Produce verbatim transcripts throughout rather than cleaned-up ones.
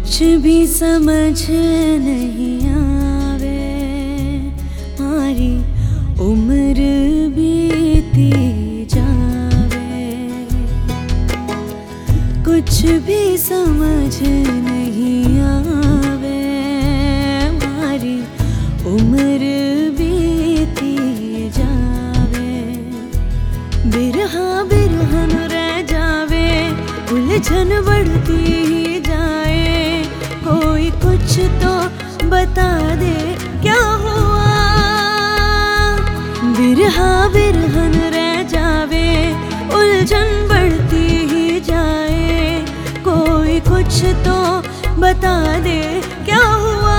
कुछ भी समझ नहीं आवे, हमारी उम्र बीती जावे। कुछ भी समझ नहीं आवे, हमारी उम्र बीती जावे। बिरहा बिरहन रह जावे, उलझन बढ़ती ही जाए। कोई कुछ तो बता दे क्या हुआ। बिरहा बिरहन रह जावे, उलझन बढ़ती ही जाए। कोई कुछ तो बता दे क्या हुआ।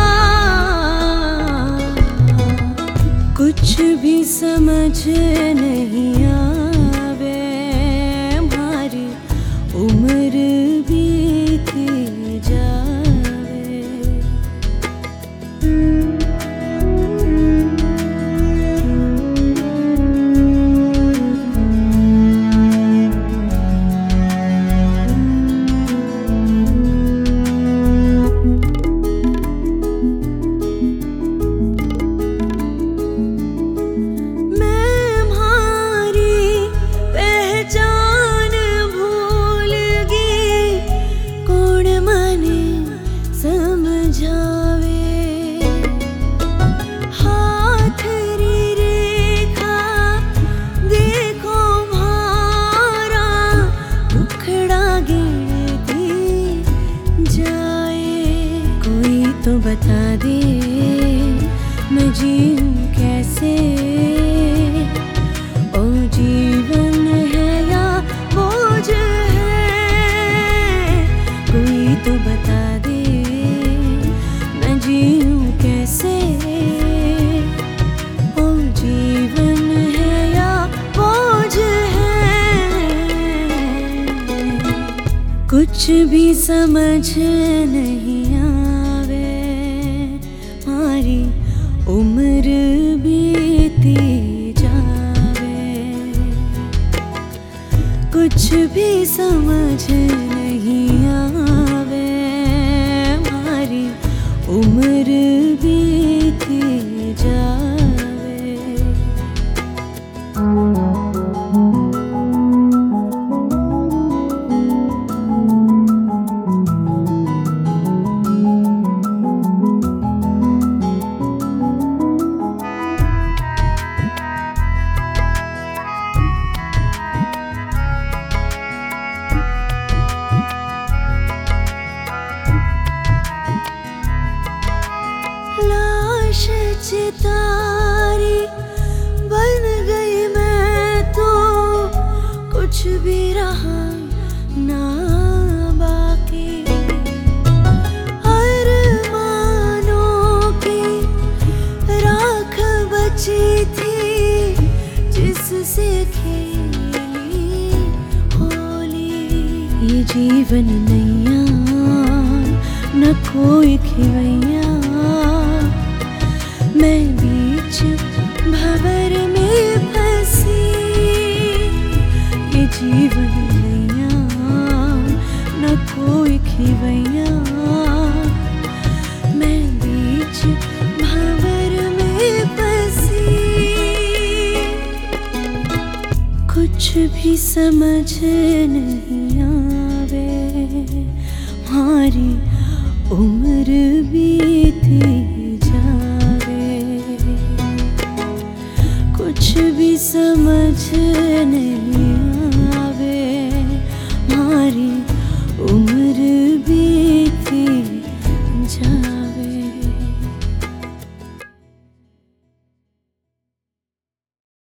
कुछ भी समझ नहीं आवे, हमारी उम्र बीती जावे। तो बता दे मैं जीऊं कैसे। ओ जीवन है या बोझ है। कोई तो बता दे मैं जीऊं कैसे। ओ जीवन है या बोझ है। कुछ भी समझ नहीं हमारी उम्र बीती जावे। कुछ भी समझ नहीं आवे, हमारी उम्र बीती जावे। लाश चितारी बन गई मैं तो, कुछ भी रहा ना बाकी। अरमानों की राख बची थी, जिससे खेली होली। ये जीवन नैया न कोई खिवैया, मैं बीच भंवर में फंसी। ये जीवन नैया न कोई खिवैया, मैं बीच भंवर में फंसी। कुछ भी समझ नहीं आवे, हमारी उम्र भी